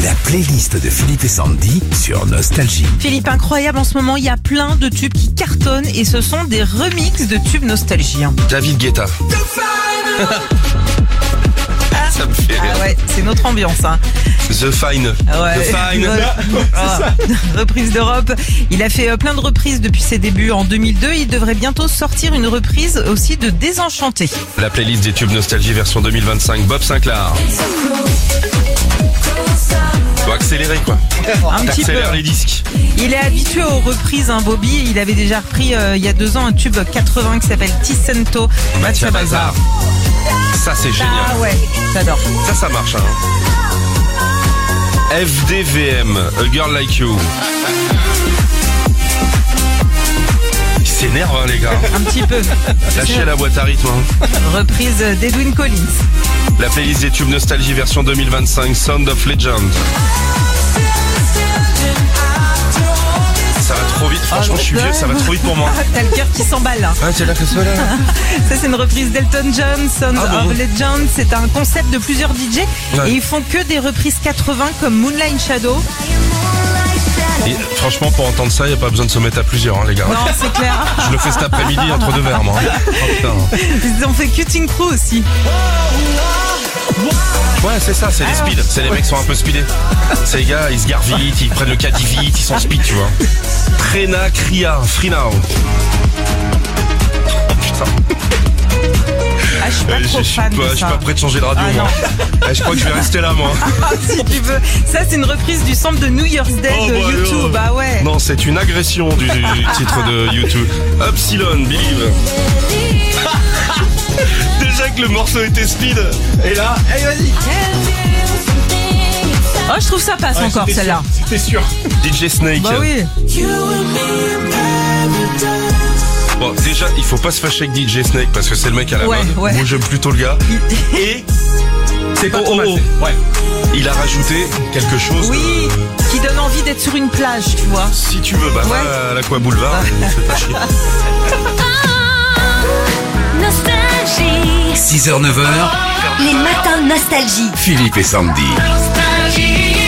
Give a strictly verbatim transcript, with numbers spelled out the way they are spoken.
La playlist de Philippe et Sandy sur Nostalgie. Philippe, incroyable en ce moment, il y a plein de tubes qui cartonnent et ce sont des remixes de tubes Nostalgie. David Guetta. Ça me fait rire. Ah ouais, c'est notre ambiance. Hein. The Fine. Ouais. The Fine. Ah, reprise d'Europe. Il a fait plein de reprises depuis ses débuts en deux mille deux. Il devrait bientôt sortir une reprise aussi de Désenchanté. La playlist des tubes Nostalgie version deux mille vingt-cinq. Bob Sinclair. Faut accélérer quoi. Un petit peu. Accélère les disques. Il est habitué aux reprises, hein, Bobby. Il avait déjà repris euh, il y a deux ans un tube quatre-vingts qui s'appelle Ticento. Mathieu Bazar. Ça c'est génial. Ah ouais, j'adore. Ça, ça marche. Hein. F D V M, A Girl Like You. Il s'énerve, hein, les gars. Un petit peu. Lâchez la boîte à rythme. Hein. Reprise d'Edwin Collins. La playlist des tubes Nostalgie version deux mille vingt-cinq, Sound of Legend. Ça va trop vite, franchement je suis vieux, ça va trop vite pour moi. T'as le cœur qui s'emballe. Hein. Ah, c'est là que ça là. Ça c'est une reprise d'Elton John, Sound Ah of bon Legend. C'est un concept de plusieurs D J Ouais. et ils font que des reprises quatre-vingts comme Moonlight Shadow. Et franchement, pour entendre ça, il n'y a pas besoin de se mettre à plusieurs, hein, les gars. Non, c'est clair. Je le fais cet après-midi entre deux verres, moi. Oh, putain. Ils ont fait Cutting Crew aussi. Ouais, c'est ça, c'est les speeds. C'est les mecs qui sont un peu speedés. Ces gars, ils se garent vite, ils prennent le caddie vite, ils sont speed, tu vois. Trena Kria, Free Now. Oh, putain. Ah, je suis pas Euh, trop je, je suis fan pas, de je suis ça. pas prêt de changer de radio, Ah, moi. Eh, je crois que je vais rester là, moi. Ah, si tu veux. Ça c'est une reprise du sample de New Year's Day Oh, de bah, YouTube. alors. Bah ouais. Non, c'est une agression du, du titre de YouTube. Upsilon, Believe. Déjà que le morceau était speed. Et là, allez, vas-y. Oh, je trouve ça passe encore celle-là. C'était sûr. D J Snake. Bah oui. Bon, déjà, il faut pas se fâcher avec D J Snake parce que c'est le mec à la Ouais, mode. ouais. Moi, j'aime plutôt le gars. Et C'est pas Oh, trop mal oh, fait. Ouais. il a rajouté quelque chose. Oui, euh, qui donne envie d'être sur une plage, tu vois. si tu veux, bah, Ouais. va à l'Aqua Boulevard. et fais pas chier. six heures neuf heures, Les matins de nostalgie. Philippe et Sandy. Nostalgie.